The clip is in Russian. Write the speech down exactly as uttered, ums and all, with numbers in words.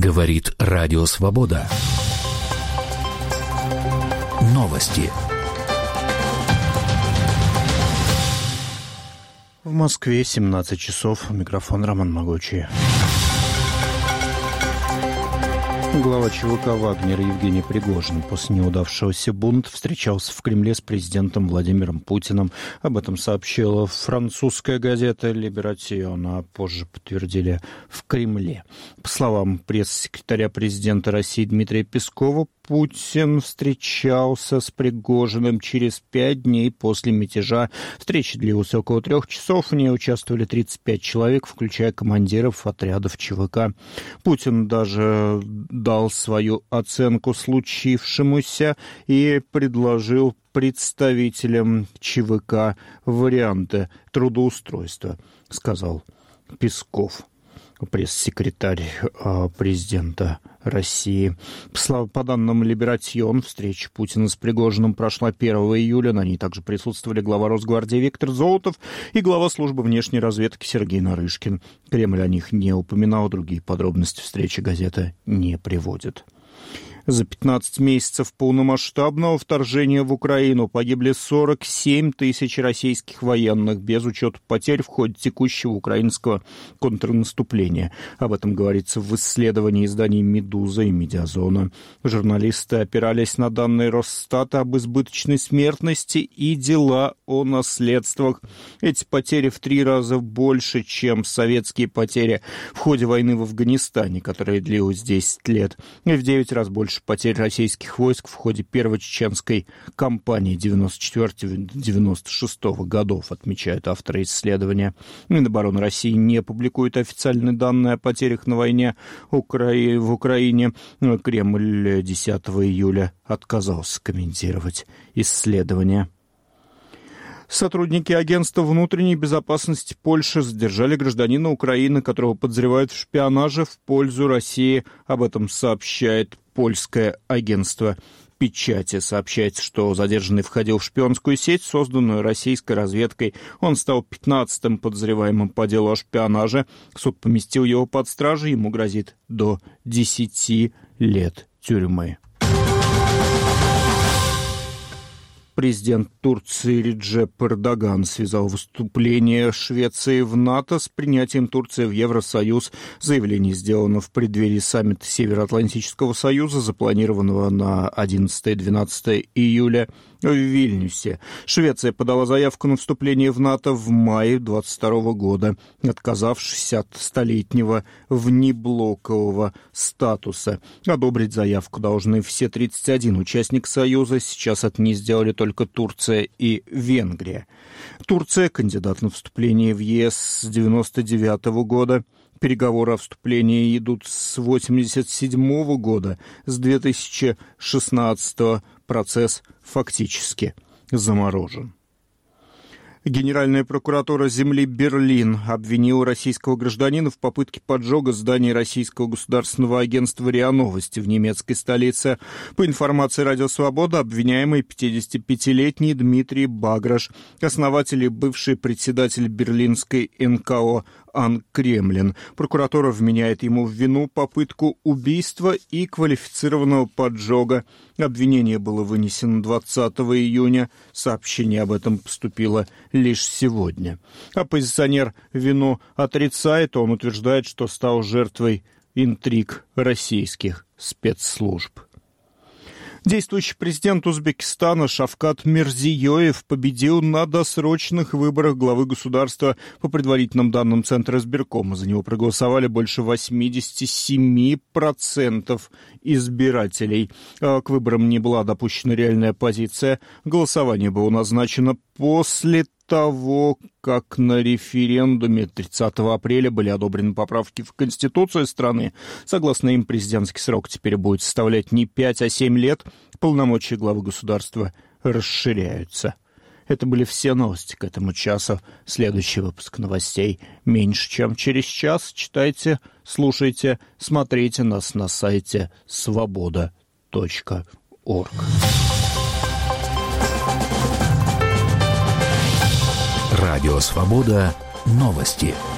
Говорит Радио Свобода. Новости. В Москве семнадцать часов. Микрофон Роман Могучий. Глава ЧВК «Вагнер» Евгений Пригожин после неудавшегося бунта встречался в Кремле с президентом Владимиром Путиным. Об этом сообщила французская газета «Либератион», а позже подтвердили в Кремле. По словам пресс-секретаря президента России Дмитрия Пескова, Путин встречался с Пригожиным через пять дней после мятежа. Встреча длилась около трех часов. В ней участвовали тридцать пять человек, включая командиров отрядов ЧВК. Путин даже дал свою оценку случившемуся и предложил представителям ЧВК варианты трудоустройства, сказал Песков, пресс-секретарь президента России. По данным «Либератион», встреча Путина с Пригожиным прошла первого июля. На ней также присутствовали глава Росгвардии Виктор Золотов и глава службы внешней разведки Сергей Нарышкин. Кремль о них не упоминал, другие подробности встречи газета не приводит. За пятнадцать месяцев полномасштабного вторжения в Украину погибли сорок семь тысяч российских военных, без учета потерь в ходе текущего украинского контрнаступления. Об этом говорится в исследовании изданий «Медуза» и «Медиазона». Журналисты опирались на данные Росстата об избыточной смертности и дела о наследствах. Эти потери в три раза больше, чем советские потери в ходе войны в Афганистане, которая длилась десять лет, и в девять раз больше потерь российских войск в ходе первой чеченской кампании девяносто четвёртого — девяносто шестого годов, отмечают авторы исследования. Минобороны России не публикует официальные данные о потерях на войне в Украине. Кремль десятого июля отказался комментировать исследования. Сотрудники агентства внутренней безопасности Польши задержали гражданина Украины, которого подозревают в шпионаже в пользу России. Об этом сообщает польское агентство «Печати». Сообщается, что задержанный входил в шпионскую сеть, созданную российской разведкой. Он стал пятнадцатым подозреваемым по делу о шпионаже. Суд поместил его под стражу, ему грозит до десяти лет тюрьмы. Президент Турции Реджеп Эрдоган связал выступление Швеции в НАТО с принятием Турции в Евросоюз. Заявление сделано в преддверии саммита Североатлантического союза, запланированного на одиннадцатое-двенадцатое июля в Вильнюсе. Швеция подала заявку на вступление в НАТО в мае двадцать второго года, отказавшись от столетнего внеблокового статуса. Одобрить заявку должны все тридцать один участник Союза. Сейчас это не сделали только Турция и Венгрия. Турция — кандидат на вступление в ЕС с девяносто девятого года. Переговоры о вступлении идут с восемьдесят седьмого года, с две тысячи шестнадцатого процесс фактически заморожен. Генеральная прокуратура земли Берлин обвинила российского гражданина в попытке поджога здания Российского государственного агентства РИА Новости в немецкой столице. По информации Радио Свобода, обвиняемый пятидесятипятилетний Дмитрий Баграш, основатель и бывший председатель берлинской эн ка о Ан Кремлин. Прокуратура вменяет ему в вину попытку убийства и квалифицированного поджога. Обвинение было вынесено двадцатого июня. Сообщение об этом поступило лишь сегодня. Оппозиционер вину отрицает. Он утверждает, что стал жертвой интриг российских спецслужб. Действующий президент Узбекистана Шавкат Мирзиёев победил на досрочных выборах главы государства. По предварительным данным Центра избиркома, за него проголосовали больше восемьдесят семь процентов избирателей. К выборам не была допущена реальная оппозиция. Голосование было назначено после того, как на референдуме тридцатого апреля были одобрены поправки в Конституцию страны. Согласно им, президентский срок теперь будет составлять не пять, а семь лет. Полномочия главы государства расширяются. Это были все новости к этому часу. Следующий выпуск новостей меньше, чем через час. Читайте, слушайте, смотрите нас на сайте свобода точка орг. Радио Свобода. Новости.